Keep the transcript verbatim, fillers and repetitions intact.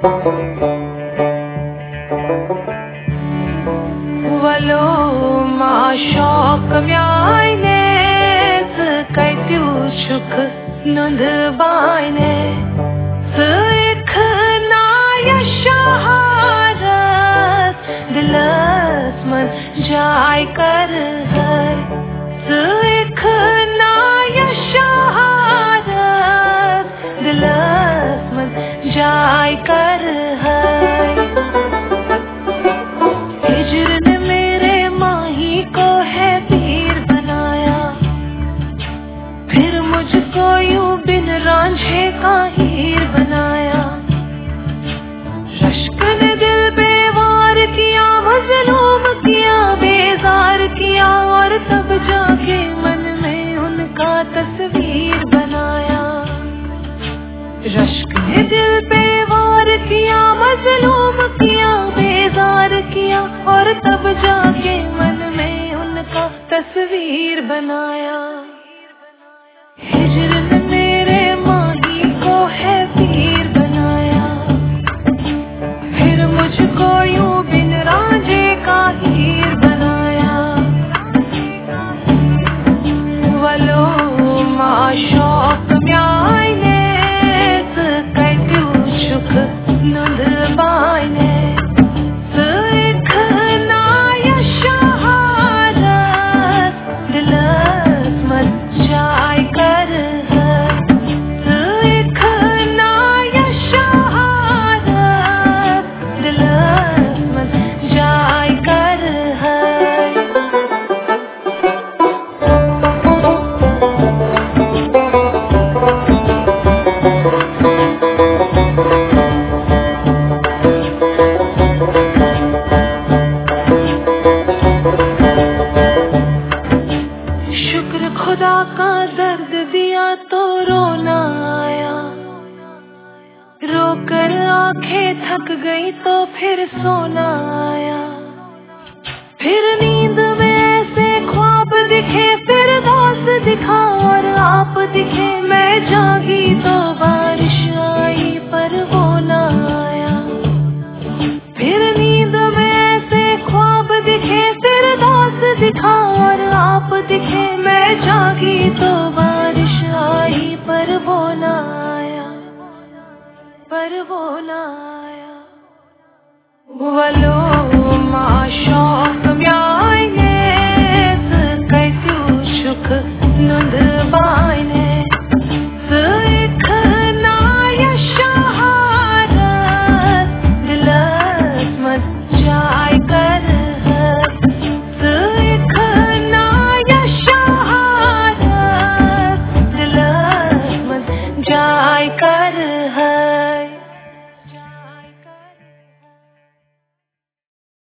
Valo ma shock vyaynes kaitu shuk nund baine Sikh na yashaharat dilas man jai kar hai Sikh na yashaharat dilas man jai kar hai हिजर ने मेरे माही को है पीर बनाया फिर मुझको यूं बिन रांझे का हीर बनाया रश्क ने दिल पे वार किया मजलूम किया बेजार किया और तब जाके मन में उनका तस्वीर बनाया रश्क ने दिल पे वार किया मजलूम किया बेजार किया और तब जाके मन में उनका तस्वीर बनाया हिजर ने मेरे माही को है पीर बनाया फिर मुझको यूं बिन रांझे का हीर बनाया वलो मा शौक म्याने कैटू शुक नुंद बाने खुदा का दर्द दिया तो रोना आया रोकर आंखें थक गई तो फिर सोना आया फिर नींद में ऐसे ख्वाब दिखे फिर दोस्त दिखा और आप दिखे मैं जागी तो बारिश आई पर वो ना आया फिर नींद में ऐसे ख्वाब दिखे फिर दोस्त दिखा और आप दिखे मैं जागी तो बारिश आई पर वो ना आया पर वो ना आया वलो मा शौक